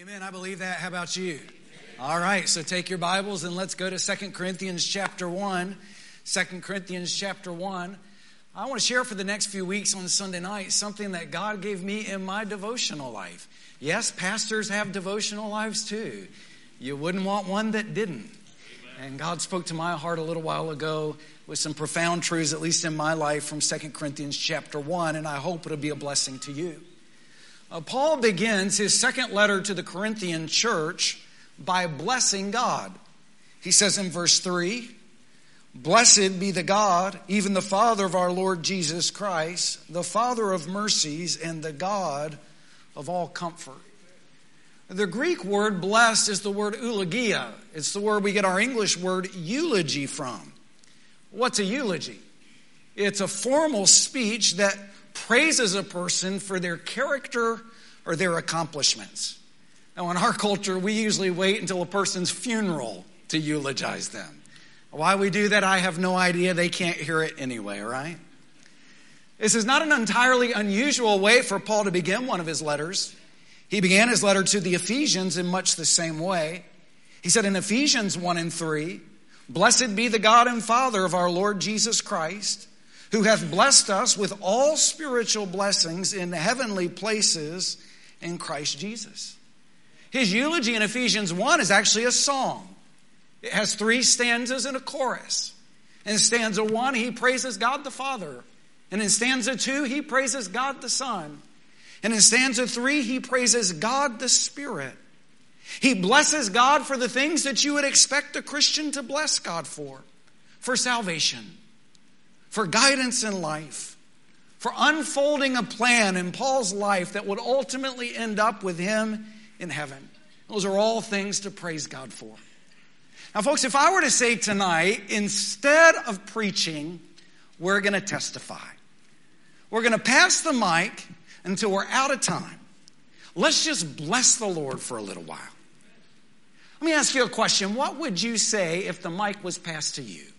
Amen. I believe that. How about you? All right. So take your Bibles and let's go to 2 Corinthians chapter 1. 2 Corinthians chapter 1. I want to share for the next few weeks on Sunday night something that God gave me in my devotional life. Yes, pastors have devotional lives too. You wouldn't want one that didn't. And God spoke to my heart a little while ago with some profound truths, at least in my life, from 2 Corinthians chapter 1, and I hope it'll be a blessing to you. Paul begins his second letter to the Corinthian church by blessing God. He says in verse 3, "Blessed be the God, even the Father of our Lord Jesus Christ, the Father of mercies and the God of all comfort." The Greek word blessed is the word eulogia. It's the word we get our English word eulogy from. What's a eulogy? It's a formal speech that praises a person for their character or their accomplishments. Now, in our culture, we usually wait until a person's funeral to eulogize them. Why we do that, I have no idea. They can't hear it anyway, right? This is not an entirely unusual way for Paul to begin one of his letters. He began his letter to the Ephesians in much the same way. He said in Ephesians 1 and 3, "Blessed be the God and Father of our Lord Jesus Christ, who hath blessed us with all spiritual blessings in heavenly places in Christ Jesus." His eulogy in Ephesians 1 is actually a song. It has 3 stanzas and a chorus. In stanza 1, he praises God the Father. And in stanza 2, he praises God the Son. And in stanza 3, he praises God the Spirit. He blesses God for the things that you would expect a Christian to bless God for salvation, for guidance in life, for unfolding a plan in Paul's life that would ultimately end up with him in heaven. Those are all things to praise God for. Now, folks, if I were to say tonight, instead of preaching, we're going to testify. We're going to pass the mic until we're out of time. Let's just bless the Lord for a little while. Let me ask you a question. What would you say if the mic was passed to you?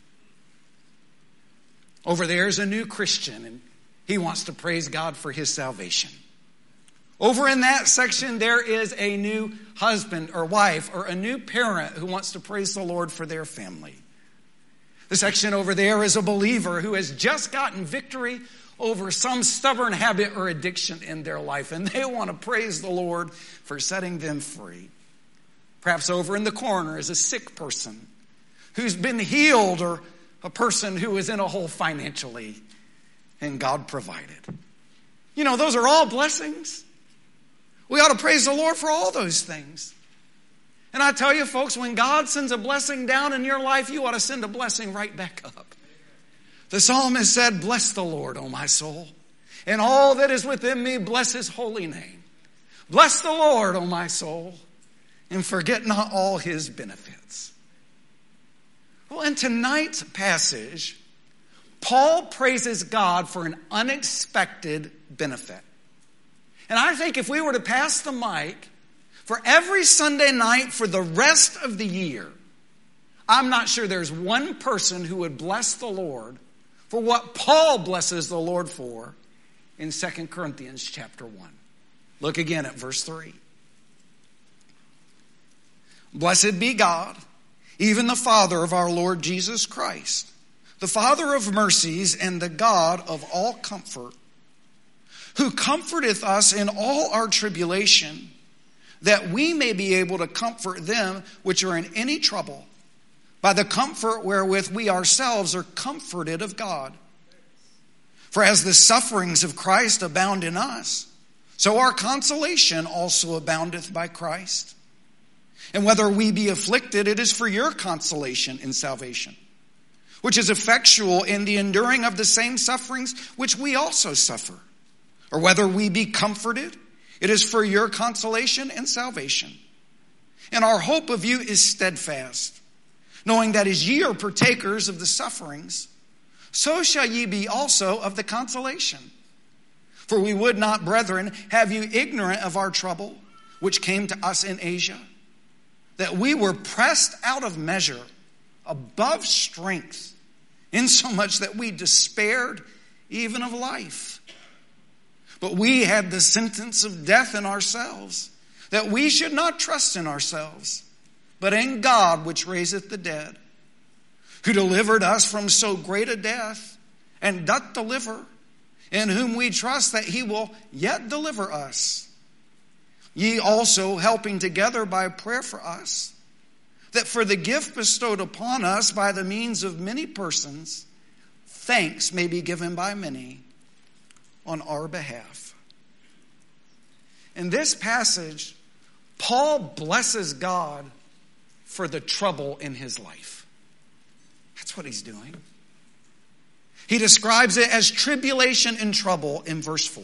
Over there is a new Christian, and he wants to praise God for his salvation. Over in that section, there is a new husband or wife or a new parent who wants to praise the Lord for their family. The section over there is a believer who has just gotten victory over some stubborn habit or addiction in their life, and they want to praise the Lord for setting them free. Perhaps over in the corner is a sick person who's been healed, or a person who is in a hole financially, and God provided. You know, those are all blessings. We ought to praise the Lord for all those things. And I tell you, folks, when God sends a blessing down in your life, you ought to send a blessing right back up. The psalmist said, "Bless the Lord, O my soul, and all that is within me, bless his holy name. Bless the Lord, O my soul, and forget not all his benefits." Well, in tonight's passage, Paul praises God for an unexpected benefit. And I think if we were to pass the mic for every Sunday night for the rest of the year, I'm not sure there's one person who would bless the Lord for what Paul blesses the Lord for in 2 Corinthians chapter 1. Look again at verse 3. "Blessed be God, even the Father of our Lord Jesus Christ, the Father of mercies and the God of all comfort, who comforteth us in all our tribulation, that we may be able to comfort them which are in any trouble, by the comfort wherewith we ourselves are comforted of God. For as the sufferings of Christ abound in us, so our consolation also aboundeth by Christ. And whether we be afflicted, it is for your consolation in salvation, which is effectual in the enduring of the same sufferings which we also suffer. Or whether we be comforted, it is for your consolation and salvation. And our hope of you is steadfast, knowing that as ye are partakers of the sufferings, so shall ye be also of the consolation. For we would not, brethren, have you ignorant of our trouble, which came to us in Asia, that we were pressed out of measure, above strength, insomuch that we despaired even of life. But we had the sentence of death in ourselves, that we should not trust in ourselves, but in God which raiseth the dead, who delivered us from so great a death, and doth deliver, in whom we trust that he will yet deliver us. Ye also helping together by prayer for us, that for the gift bestowed upon us by the means of many persons, thanks may be given by many on our behalf. In this passage, Paul blesses God for the trouble in his life. That's what he's doing. He describes it as tribulation and trouble in verse 4.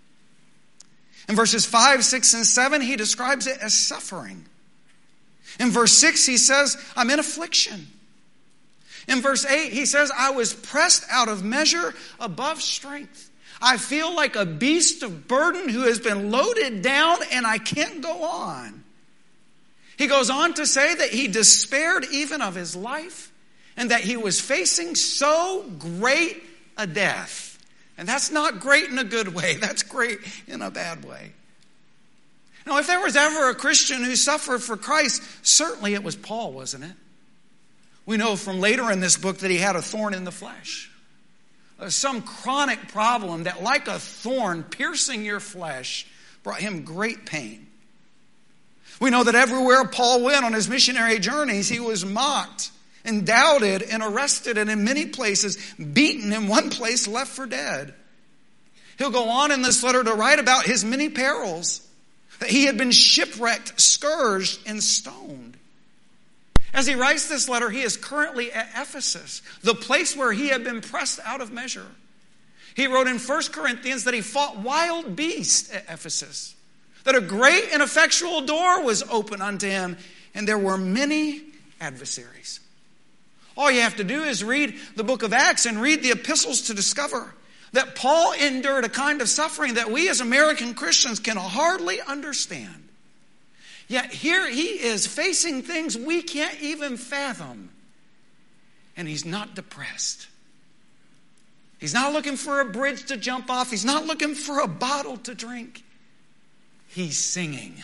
In verses 5, 6, and 7, he describes it as suffering. In verse 6, he says, I'm in affliction. In verse 8, he says, I was pressed out of measure above strength. I feel like a beast of burden who has been loaded down and I can't go on. He goes on to say that he despaired even of his life and that he was facing so great a death. And that's not great in a good way. That's great in a bad way. Now, if there was ever a Christian who suffered for Christ, certainly it was Paul, wasn't it? We know from later in this book that he had a thorn in the flesh. Some chronic problem that, like a thorn piercing your flesh, brought him great pain. We know that everywhere Paul went on his missionary journeys, he was mocked and doubted and arrested, and in many places beaten, in one place left for dead. He'll go on in this letter to write about his many perils, that he had been shipwrecked, scourged, and stoned. As he writes this letter, he is currently at Ephesus, the place where he had been pressed out of measure. He wrote in 1 Corinthians that he fought wild beasts at Ephesus, that a great and effectual door was open unto him, and there were many adversaries. All you have to do is read the book of Acts and read the epistles to discover that Paul endured a kind of suffering that we as American Christians can hardly understand. Yet here he is facing things we can't even fathom. And he's not depressed. He's not looking for a bridge to jump off. He's not looking for a bottle to drink. He's singing.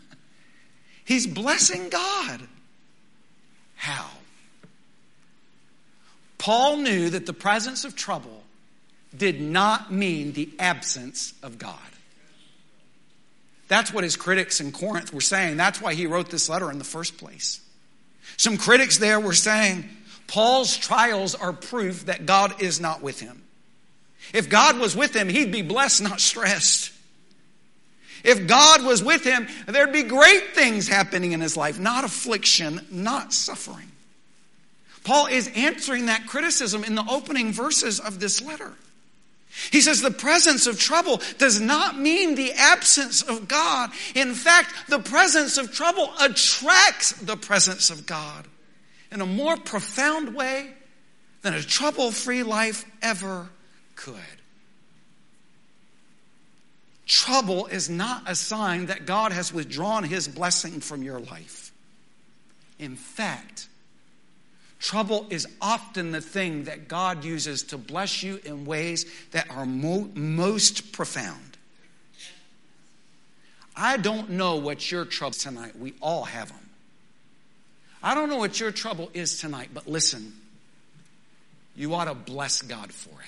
He's blessing God. How? Paul knew that the presence of trouble did not mean the absence of God. That's what his critics in Corinth were saying. That's why he wrote this letter in the first place. Some critics there were saying, Paul's trials are proof that God is not with him. If God was with him, he'd be blessed, not stressed. If God was with him, there'd be great things happening in his life, not affliction, not suffering. Paul is answering that criticism in the opening verses of this letter. He says the presence of trouble does not mean the absence of God. In fact, the presence of trouble attracts the presence of God in a more profound way than a trouble-free life ever could. Trouble is not a sign that God has withdrawn his blessing from your life. In fact, trouble is often the thing that God uses to bless you in ways that are most profound. I don't know what your trouble is tonight. We all have them. I don't know what your trouble is tonight, but listen, you ought to bless God for it.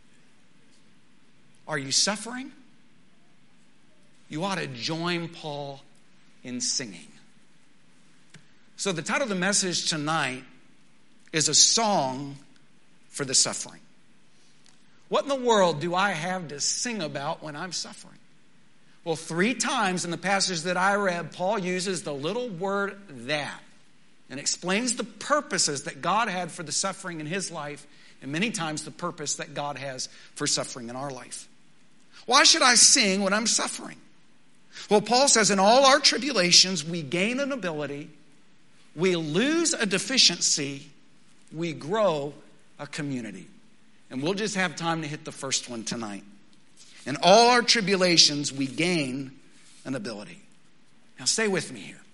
Are you suffering? You ought to join Paul in singing. So the title of the message tonight is a song for the suffering. What in the world do I have to sing about when I'm suffering? Well, 3 times in the passage that I read, Paul uses the little word that and explains the purposes that God had for the suffering in his life, and many times the purpose that God has for suffering in our life. Why should I sing when I'm suffering? Well, Paul says in all our tribulations, we gain an ability, we lose a deficiency, we grow a community. And we'll just have time to hit the first one tonight. In all our tribulations, we gain an ability. Now stay with me here.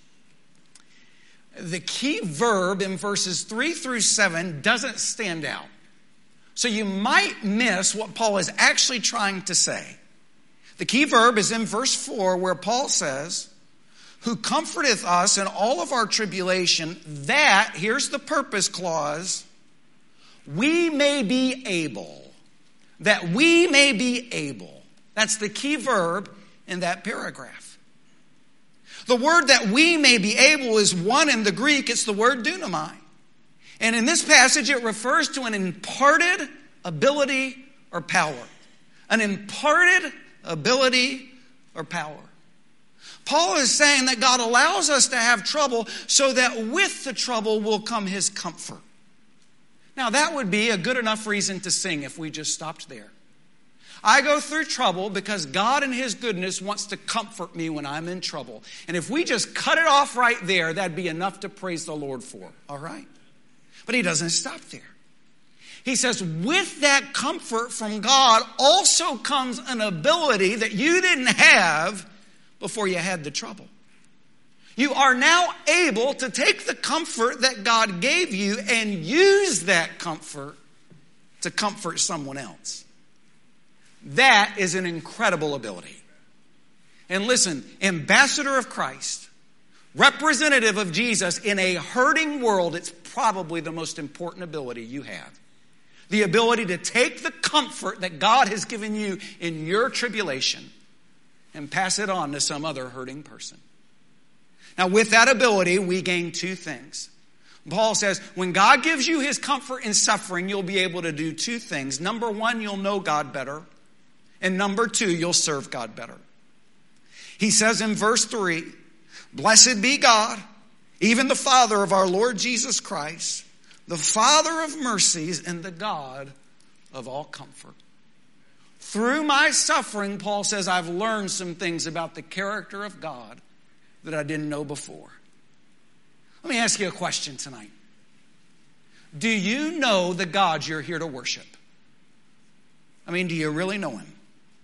The key verb in verses 3 through 7 doesn't stand out. So you might miss what Paul is actually trying to say. The key verb is in verse 4 where Paul says, who comforteth us in all of our tribulation, that," here's the purpose clause, "we may be able." That we may be able. That's the key verb in that paragraph. The word "that we may be able" is one in the Greek. It's the word dunamai. And in this passage, it refers to an imparted ability or power. An imparted ability or power. Paul is saying that God allows us to have trouble so that with the trouble will come his comfort. Now, that would be a good enough reason to sing if we just stopped there. I go through trouble because God in his goodness wants to comfort me when I'm in trouble. And if we just cut it off right there, that'd be enough to praise the Lord for. All right? But he doesn't stop there. He says, with that comfort from God also comes an ability that you didn't have before you had the trouble. You are now able to take the comfort that God gave you and use that comfort to comfort someone else. That is an incredible ability. And listen, ambassador of Christ, representative of Jesus in a hurting world, it's probably the most important ability you have. The ability to take the comfort that God has given you in your tribulation and pass it on to some other hurting person. Now, with that ability, we gain two things. Paul says, when God gives you his comfort in suffering, you'll be able to do two things. Number one, you'll know God better. And number two, you'll serve God better. He says in verse 3, "Blessed be God, even the Father of our Lord Jesus Christ, the Father of mercies and the God of all comfort." Through my suffering, Paul says, I've learned some things about the character of God that I didn't know before. Let me ask you a question tonight. Do you know the God you're here to worship? I mean, do you really know him?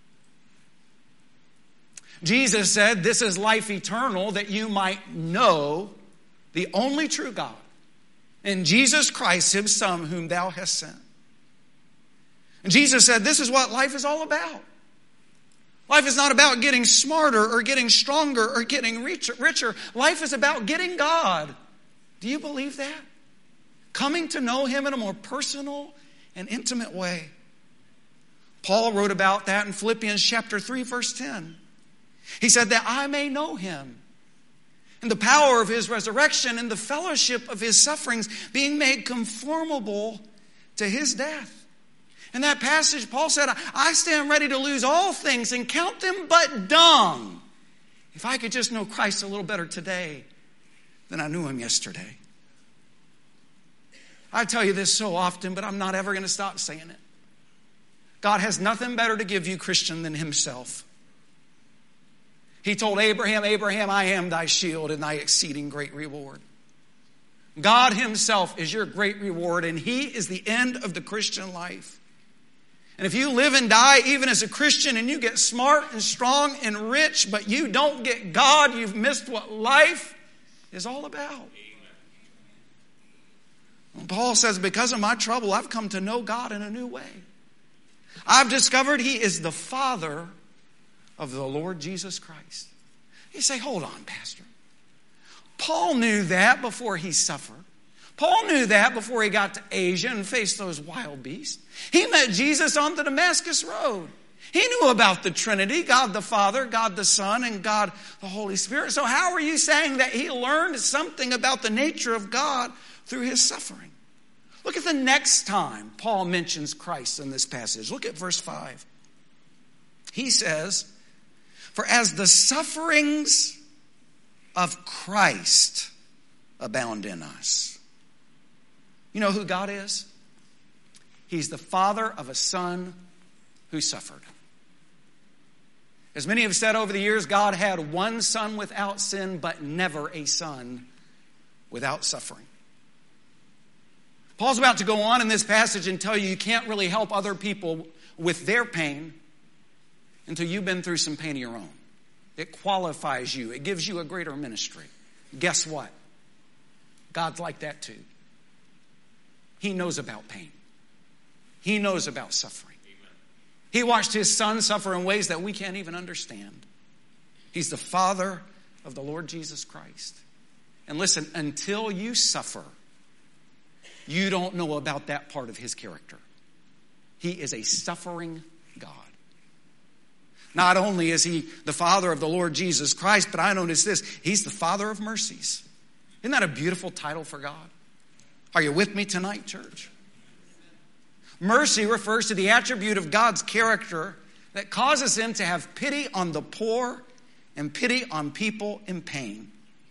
Jesus said, "This is life eternal, that you might know the only true God, and Jesus Christ, his Son, whom thou hast sent." And Jesus said, this is what life is all about. Life is not about getting smarter or getting stronger or getting richer. Life is about getting God. Do you believe that? Coming to know him in a more personal and intimate way. Paul wrote about that in Philippians chapter 3, verse 10. He said that I may know him and the power of his resurrection and the fellowship of his sufferings, being made conformable to his death. In that passage, Paul said, I stand ready to lose all things and count them but dung, if I could just know Christ a little better today than I knew him yesterday. I tell you this so often, but I'm not ever going to stop saying it. God has nothing better to give you, Christian, than himself. He told Abraham, "Abraham, I am thy shield and thy exceeding great reward." God himself is your great reward, and he is the end of the Christian life. And if you live and die even as a Christian and you get smart and strong and rich, but you don't get God, you've missed what life is all about. And Paul says, because of my trouble, I've come to know God in a new way. I've discovered he is the Father of the Lord Jesus Christ. You say, hold on, Pastor. Paul knew that before he suffered. Paul knew that before he got to Asia and faced those wild beasts. He met Jesus on the Damascus Road. He knew about the Trinity, God the Father, God the Son, and God the Holy Spirit. So how are you saying that he learned something about the nature of God through his suffering? Look at the next time Paul mentions Christ in this passage. Look at verse 5. He says, "For as the sufferings of Christ abound in us." You know who God is? He's the father of a son who suffered. As many have said over the years, God had one son without sin, but never a son without suffering. Paul's about to go on in this passage and tell you you can't really help other people with their pain until you've been through some pain of your own. It qualifies you. It gives you a greater ministry. Guess what? God's like that too. He knows about pain. He knows about suffering. He watched his son suffer in ways that we can't even understand. He's the father of the Lord Jesus Christ. And listen, until you suffer, you don't know about that part of his character. He is a suffering God. Not only is he the Father of the Lord Jesus Christ, but I notice this, he's the Father of mercies. Isn't that a beautiful title for God? Are you with me tonight, church? Mercy refers to the attribute of God's character that causes him to have pity on the poor and pity on people in pain.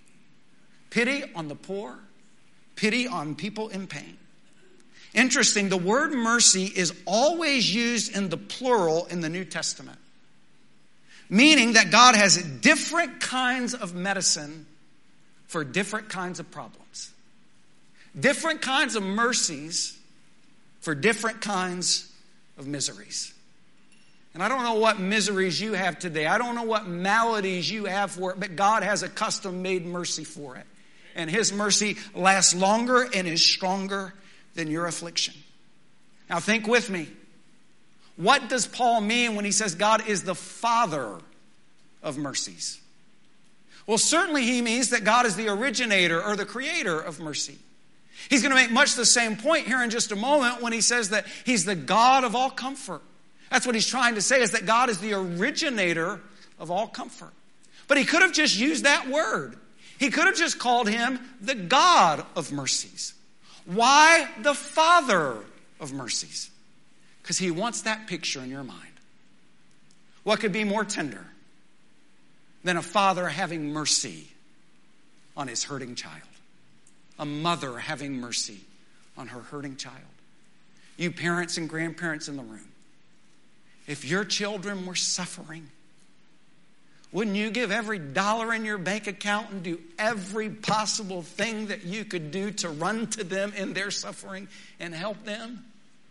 Pity on the poor, pity on people in pain. Interesting, the word mercy is always used in the plural in the New Testament, meaning that God has different kinds of medicine for different kinds of problems. Different kinds of mercies for different kinds of miseries. And I don't know what miseries you have today. I don't know what maladies you have for it, but God has a custom-made mercy for it. And his mercy lasts longer and is stronger than your affliction. Now think with me. What does Paul mean when he says God is the Father of mercies? Well, certainly he means that God is the originator or the creator of mercy. He's going to make much the same point here in just a moment when he says that he's the God of all comfort. That's what he's trying to say, is that God is the originator of all comfort. But he could have just used that word. He could have just called him the God of mercies. Why the Father of mercies? Because he wants that picture in your mind. What could be more tender than a father having mercy on his hurting child? A mother having mercy on her hurting child. You parents and grandparents in the room, if your children were suffering, wouldn't you give every dollar in your bank account and do every possible thing that you could do to run to them in their suffering and help them?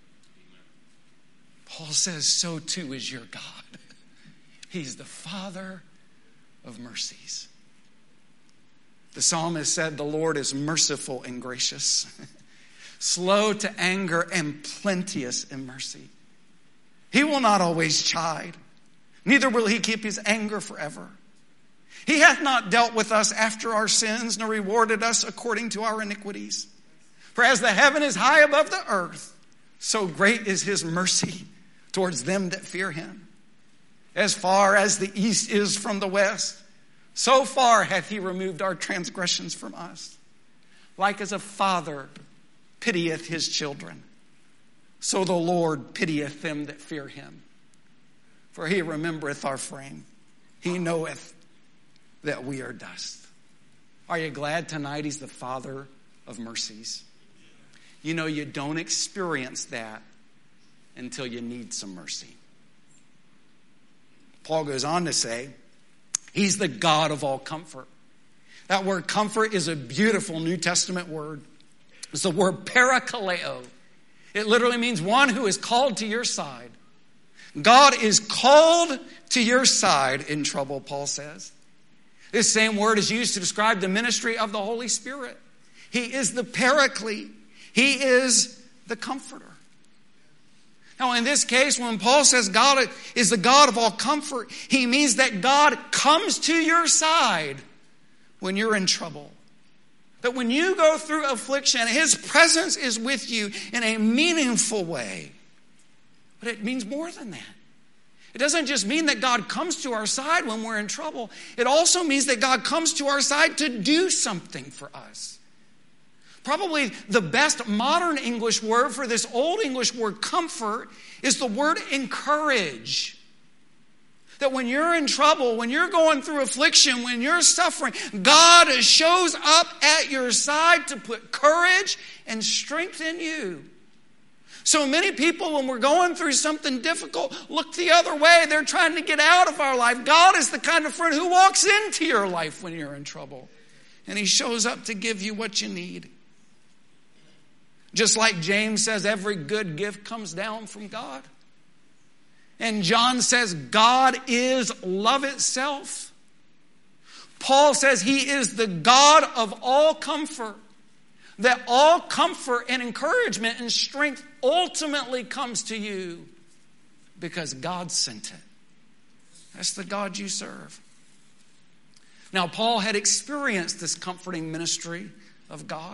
Paul says, so too is your God. He's the Father of mercies. The psalmist said, the Lord is merciful and gracious, slow to anger and plenteous in mercy. He will not always chide, neither will he keep his anger forever. He hath not dealt with us after our sins, nor rewarded us according to our iniquities. For as the heaven is high above the earth, so great is his mercy towards them that fear him. As far as the east is from the west, so far hath he removed our transgressions from us. Like as a father pitieth his children, so the Lord pitieth them that fear him. For he remembereth our frame. He knoweth that we are dust. Are you glad tonight he's the Father of mercies? You know, you don't experience that until you need some mercy. Paul goes on to say, he's the God of all comfort. That word comfort is a beautiful New Testament word. It's the word parakaleo. It literally means one who is called to your side. God is called to your side in trouble, Paul says. This same word is used to describe the ministry of the Holy Spirit. He is the paraclete. He is the comforter. Now, in this case, when Paul says God is the God of all comfort, he means that God comes to your side when you're in trouble. That when you go through affliction, his presence is with you in a meaningful way. But it means more than that. It doesn't just mean that God comes to our side when we're in trouble. It also means that God comes to our side to do something for us. Probably the best modern English word for this old English word comfort is the word encourage. That when you're in trouble, when you're going through affliction, when you're suffering, God shows up at your side to put courage and strength in you. So many people, when we're going through something difficult, look the other way. They're trying to get out of our life. God is the kind of friend who walks into your life when you're in trouble. And he shows up to give you what you need. Just like James says, every good gift comes down from God. And John says, God is love itself. Paul says he is the God of all comfort. That all comfort and encouragement and strength ultimately comes to you because God sent it. That's the God you serve. Now, Paul had experienced this comforting ministry of God.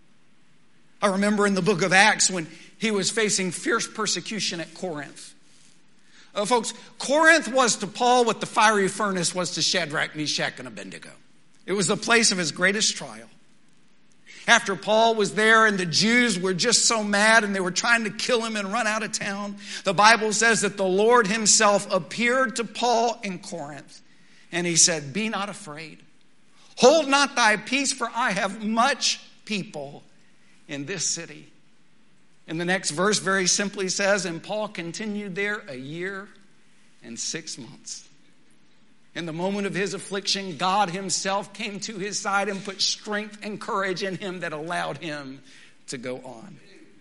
I remember in the book of Acts when he was facing fierce persecution at Corinth. Folks, Corinth was to Paul what the fiery furnace was to Shadrach, Meshach, and Abednego. It was the place of his greatest trial. After Paul was there and the Jews were just so mad and they were trying to kill him and run out of town, the Bible says that the Lord himself appeared to Paul in Corinth. And he said, "Be not afraid. Hold not thy peace, for I have much people in this city." And the next verse very simply says, and Paul continued there 1 year and 6 months. In the moment of his affliction, God himself came to his side and put strength and courage in him that allowed him to go on.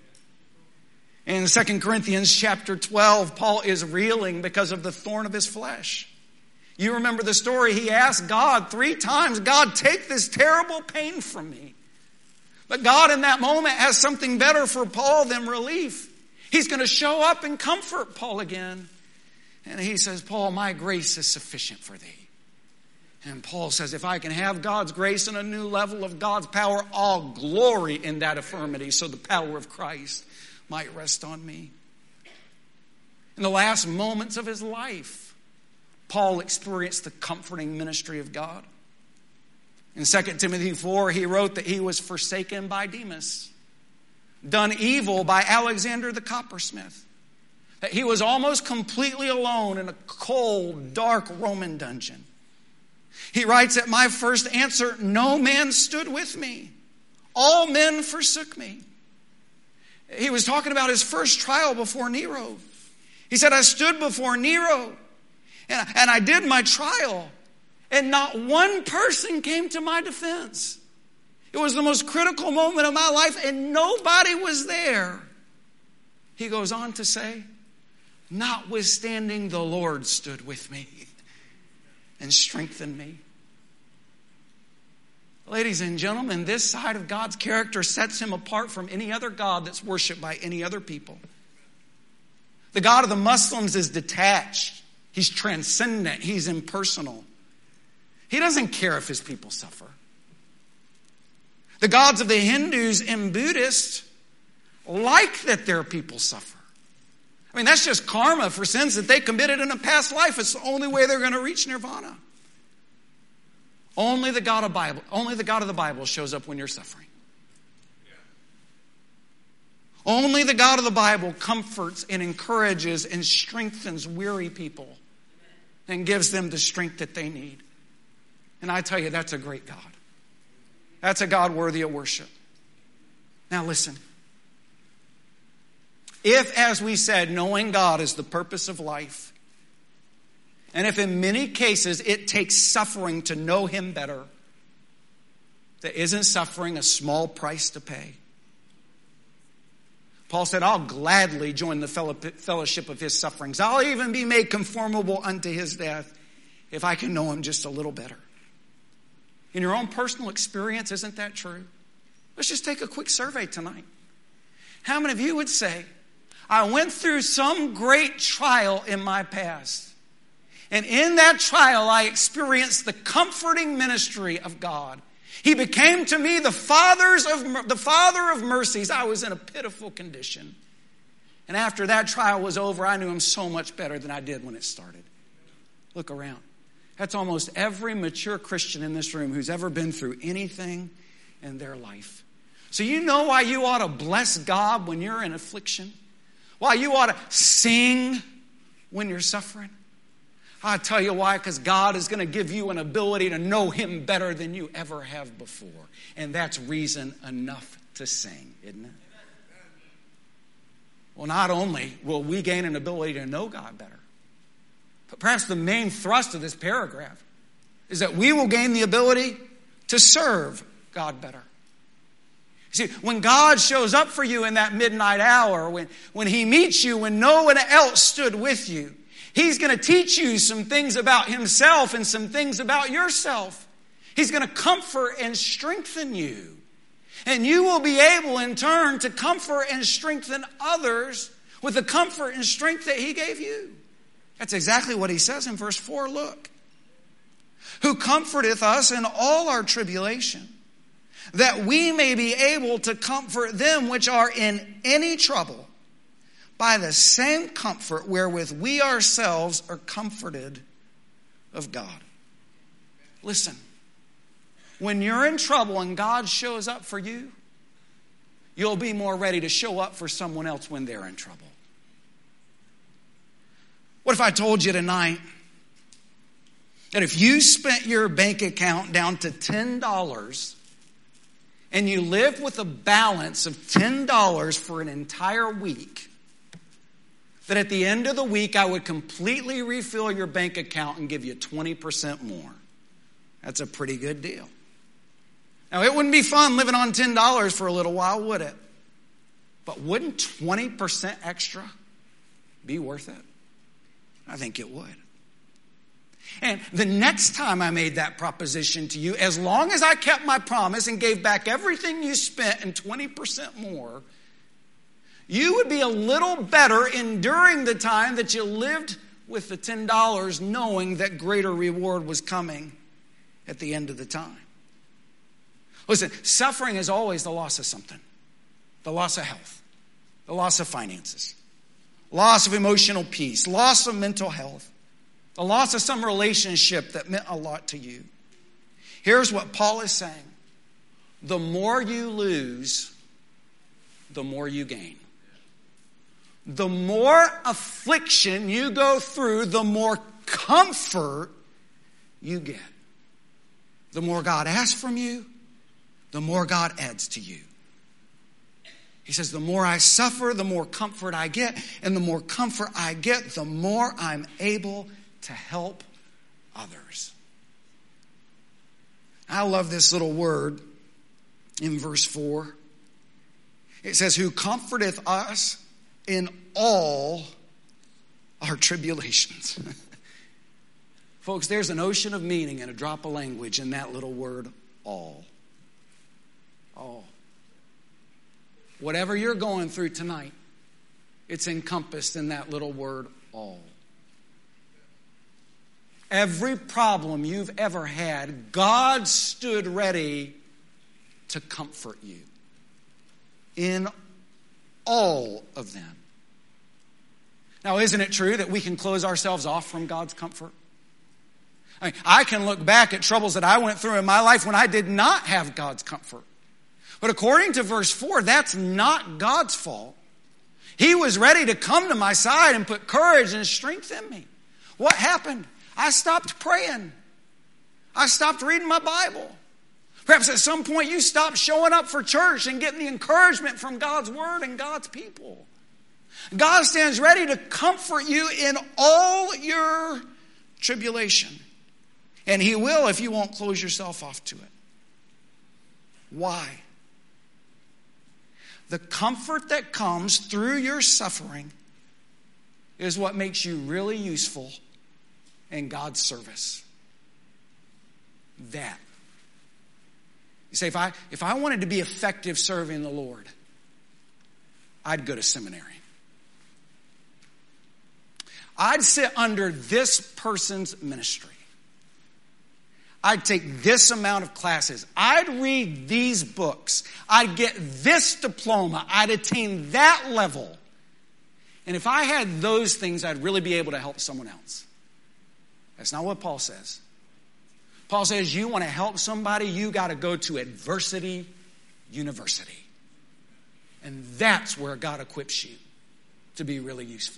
In 2 Corinthians chapter 12, Paul is reeling because of the thorn of his flesh. You remember the story. He asked God 3 times, "God, take this terrible pain from me." But God in that moment has something better for Paul than relief. He's going to show up and comfort Paul again. And he says, "Paul, my grace is sufficient for thee." And Paul says, if I can have God's grace and a new level of God's power, I'll glory in that infirmity so the power of Christ might rest on me. In the last moments of his life, Paul experienced the comforting ministry of God. In 2 Timothy 4, he wrote that he was forsaken by Demas, done evil by Alexander the coppersmith, that he was almost completely alone in a cold, dark Roman dungeon. He writes, "At my first answer, no man stood with me. All men forsook me." He was talking about his first trial before Nero. He said, "I stood before Nero and I did my trial. And not one person came to my defense. It was the most critical moment of my life and nobody was there." He goes on to say, "Notwithstanding, the Lord stood with me and strengthened me." Ladies and gentlemen, this side of God's character sets him apart from any other God that's worshiped by any other people. The God of the Muslims is detached. He's transcendent. He's impersonal. He doesn't care if his people suffer. The gods of the Hindus and Buddhists like that their people suffer. I mean, that's just karma for sins that they committed in a past life. It's the only way they're going to reach nirvana. Only the God of the Bible shows up when you're suffering. Only the God of the Bible comforts and encourages and strengthens weary people and gives them the strength that they need. And I tell you, that's a great God. That's a God worthy of worship. Now listen. If, as we said, knowing God is the purpose of life, and if in many cases it takes suffering to know him better, there isn't suffering a small price to pay. Paul said, "I'll gladly join the fellowship of his sufferings. I'll even be made conformable unto his death if I can know him just a little better." In your own personal experience, isn't that true? Let's just take a quick survey tonight. How many of you would say, I went through some great trial in my past, and in that trial I experienced the comforting ministry of God. He became to me the Father of mercies. I was in a pitiful condition. And after that trial was over, I knew him so much better than I did when it started. Look around. That's almost every mature Christian in this room who's ever been through anything in their life. So you know why you ought to bless God when you're in affliction? Why you ought to sing when you're suffering? I'll tell you why, because God is going to give you an ability to know him better than you ever have before. And that's reason enough to sing, isn't it? Well, not only will we gain an ability to know God better, but perhaps the main thrust of this paragraph is that we will gain the ability to serve God better. See, when God shows up for you in that midnight hour, when he meets you when no one else stood with you, he's going to teach you some things about himself and some things about yourself. He's going to comfort and strengthen you. And you will be able in turn to comfort and strengthen others with the comfort and strength that he gave you. That's exactly what he says in verse 4. Look. who comforteth us in all our tribulation, that we may be able to comfort them which are in any trouble by the same comfort wherewith we ourselves are comforted of God. Listen, when you're in trouble and God shows up for you, you'll be more ready to show up for someone else when they're in trouble. What if I told you tonight that if you spent your bank account down to $10 and you lived with a balance of $10 for an entire week, that at the end of the week I would completely refill your bank account and give you 20% more? That's a pretty good deal. Now, it wouldn't be fun living on $10 for a little while, would it? But wouldn't 20% extra be worth it? I think it would. And the next time I made that proposition to you, as long as I kept my promise and gave back everything you spent and 20% more, you would be a little better enduring the time that you lived with the $10, knowing that greater reward was coming at the end of the time. Listen, suffering is always the loss of something. The loss of health, the loss of finances, loss of emotional peace, loss of mental health, the loss of some relationship that meant a lot to you. Here's what Paul is saying. The more you lose, the more you gain. The more affliction you go through, the more comfort you get. The more God asks from you, the more God adds to you. He says, the more I suffer, the more comfort I get. And the more comfort I get, the more I'm able to help others. I love this little word in verse 4. It says, who comforteth us in all our tribulations. Folks, there's an ocean of meaning and a drop of language in that little word, all. All. Whatever you're going through tonight, it's encompassed in that little word, all. Every problem you've ever had, God stood ready to comfort you in all of them. Now, isn't it true that we can close ourselves off from God's comfort? I can look back at troubles that I went through in my life when I did not have God's comfort. But according to verse 4, that's not God's fault. He was ready to come to my side and put courage and strength in me. What happened? I stopped praying. I stopped reading my Bible. Perhaps at some point you stopped showing up for church and getting the encouragement from God's word and God's people. God stands ready to comfort you in all your tribulation. And He will if you won't close yourself off to it. Why? The comfort that comes through your suffering is what makes you really useful in God's service. That. You say, if I wanted to be effective serving the Lord, I'd go to seminary. I'd sit under this person's ministry. I'd take this amount of classes. I'd read these books. I'd get this diploma. I'd attain that level. And if I had those things, I'd really be able to help someone else. That's not what Paul says. Paul says, you want to help somebody, you got to go to Adversity University. And that's where God equips you to be really useful.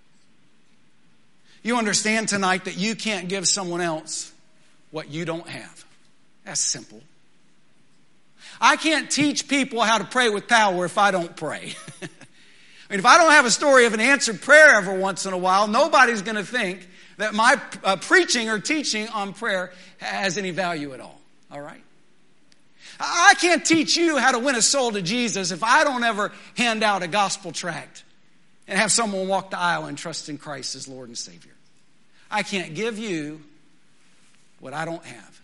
You understand tonight that you can't give someone else what you don't have. That's simple. I can't teach people how to pray with power if I don't pray. I mean, if I don't have a story of an answered prayer every once in a while, nobody's going to think that my preaching or teaching on prayer has any value at all. All right? I can't teach you how to win a soul to Jesus if I don't ever hand out a gospel tract and have someone walk the aisle and trust in Christ as Lord and Savior. I can't give you what I don't have.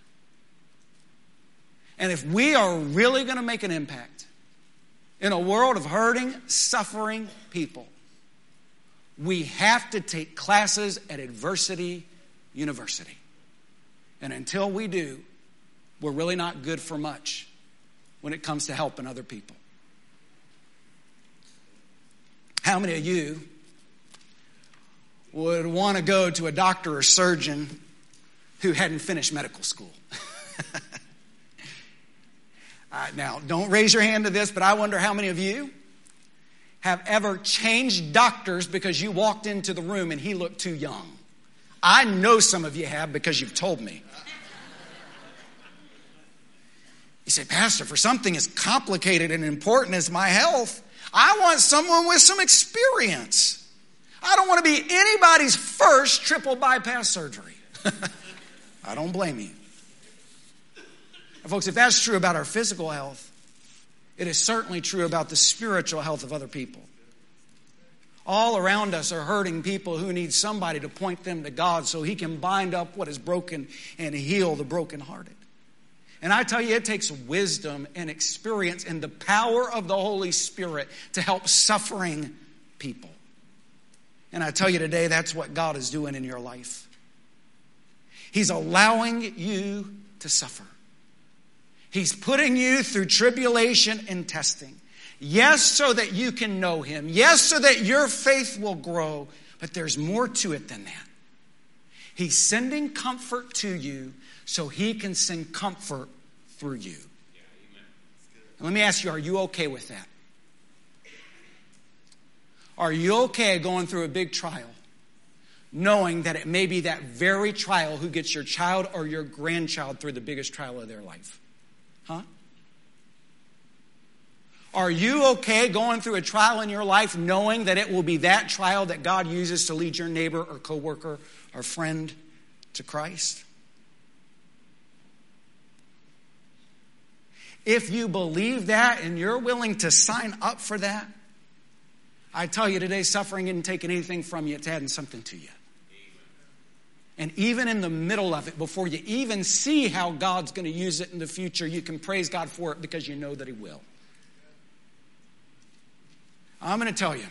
And if we are really going to make an impact in a world of hurting, suffering people, we have to take classes at Adversity University. And until we do, we're really not good for much when it comes to helping other people. How many of you would want to go to a doctor or surgeon who hadn't finished medical school? Now, don't raise your hand to this, but I wonder how many of you have ever changed doctors because you walked into the room and he looked too young. I know some of you have because you've told me. You say, Pastor, for something as complicated and important as my health, I want someone with some experience. I don't want to be anybody's first triple bypass surgery. I don't blame you. And folks, if that's true about our physical health, it is certainly true about the spiritual health of other people. All around us are hurting people who need somebody to point them to God so He can bind up what is broken and heal the brokenhearted. And I tell you, it takes wisdom and experience and the power of the Holy Spirit to help suffering people. And I tell you today, that's what God is doing in your life. He's allowing you to suffer. He's putting you through tribulation and testing. Yes, so that you can know Him. Yes, so that your faith will grow. But there's more to it than that. He's sending comfort to you so He can send comfort through you. And let me ask you, are you okay with that? Are you okay going through a big trial, knowing that it may be that very trial who gets your child or your grandchild through the biggest trial of their life? Huh? Are you okay going through a trial in your life knowing that it will be that trial that God uses to lead your neighbor or coworker or friend to Christ? If you believe that and you're willing to sign up for that, I tell you today, suffering isn't taking anything from you. It's adding something to you. And even in the middle of it, before you even see how God's going to use it in the future, you can praise God for it because you know that He will. I'm going to tell you,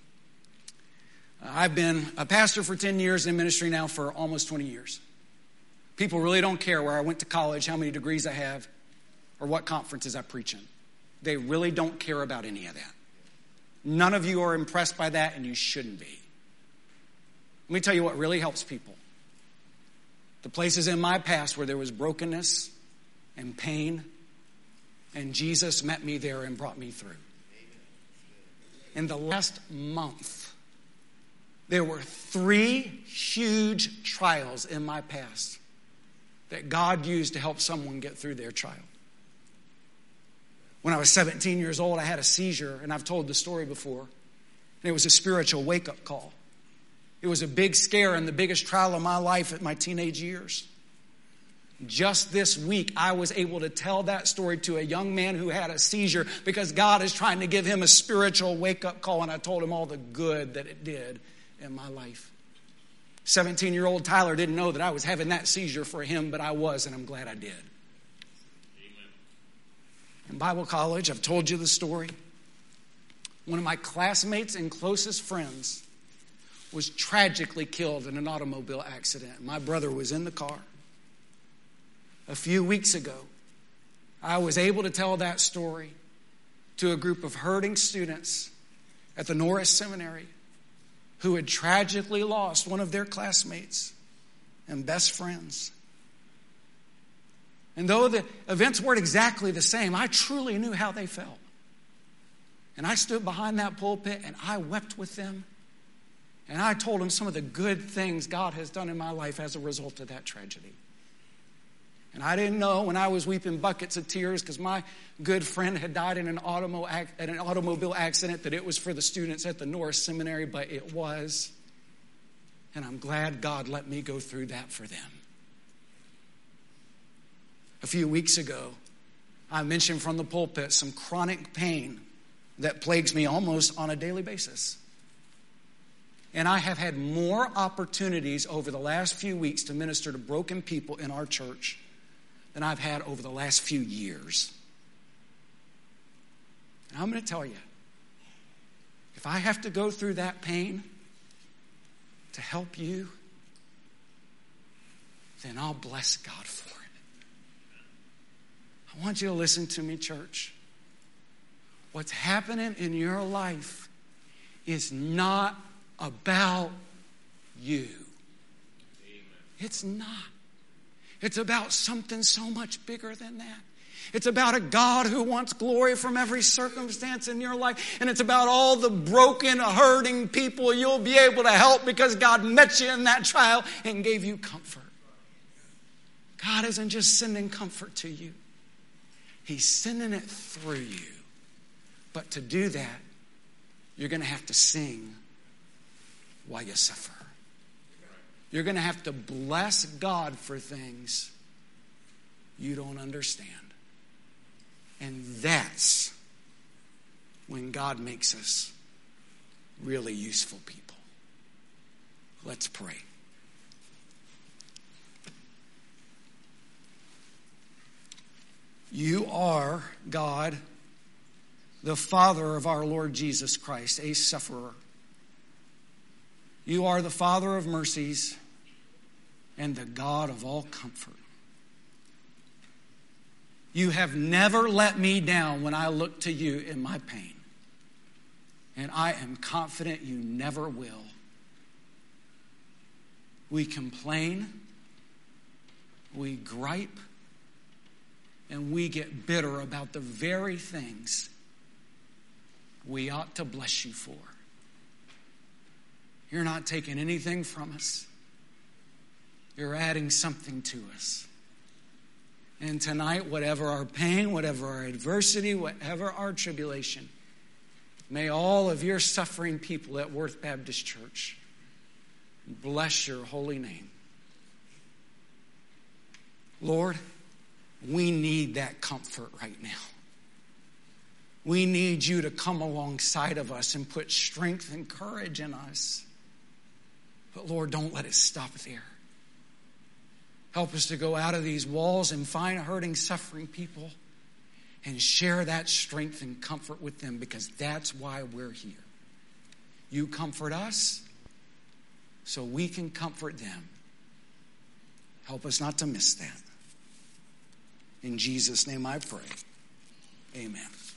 I've been a pastor for 10 years in ministry now for almost 20 years. People really don't care where I went to college, how many degrees I have, or what conferences I preach in. They really don't care about any of that. None of you are impressed by that, and you shouldn't be. Let me tell you what really helps people. The places in my past where there was brokenness and pain, and Jesus met me there and brought me through. In the last month, there were 3 huge trials in my past that God used to help someone get through their trial. When I was 17 years old, I had a seizure, and I've told the story before. And it was a spiritual wake-up call. It was a big scare and the biggest trial of my life at my teenage years. Just this week, I was able to tell that story to a young man who had a seizure because God is trying to give him a spiritual wake-up call, and I told him all the good that it did in my life. 17-year-old Tyler didn't know that I was having that seizure for him, but I was, and I'm glad I did. In Bible college, I've told you the story. One of my classmates and closest friends was tragically killed in an automobile accident. My brother was in the car. A few weeks ago, I was able to tell that story to a group of hurting students at the Norris Seminary who had tragically lost one of their classmates and best friends. And though the events weren't exactly the same, I truly knew how they felt. And I stood behind that pulpit and I wept with them. And I told them some of the good things God has done in my life as a result of that tragedy. And I didn't know when I was weeping buckets of tears because my good friend had died in an automobile accident that it was for the students at the Norris Seminary, but it was. And I'm glad God let me go through that for them. A few weeks ago, I mentioned from the pulpit some chronic pain that plagues me almost on a daily basis. And I have had more opportunities over the last few weeks to minister to broken people in our church than I've had over the last few years. And I'm going to tell you, if I have to go through that pain to help you, then I'll bless God for it. I want you to listen to me, church. What's happening in your life is not about you. It's not. It's about something so much bigger than that. It's about a God who wants glory from every circumstance in your life. And it's about all the broken, hurting people you'll be able to help because God met you in that trial and gave you comfort. God isn't just sending comfort to you. He's sending it through you. But to do that, you're going to have to sing while you suffer. You're going to have to bless God for things you don't understand. And that's when God makes us really useful people. Let's pray. You are, God, the Father of our Lord Jesus Christ, a sufferer. You are the Father of mercies and the God of all comfort. You have never let me down when I look to you in my pain. And I am confident you never will. We complain, we gripe, and we get bitter about the very things we ought to bless you for. You're not taking anything from us. You're adding something to us. And tonight, whatever our pain, whatever our adversity, whatever our tribulation, may all of your suffering people at Worth Baptist Church bless your holy name. Lord, we need that comfort right now. We need you to come alongside of us and put strength and courage in us. But Lord, don't let it stop there. Help us to go out of these walls and find hurting, suffering people and share that strength and comfort with them, because that's why we're here. You comfort us so we can comfort them. Help us not to miss that. In Jesus' name I pray. Amen.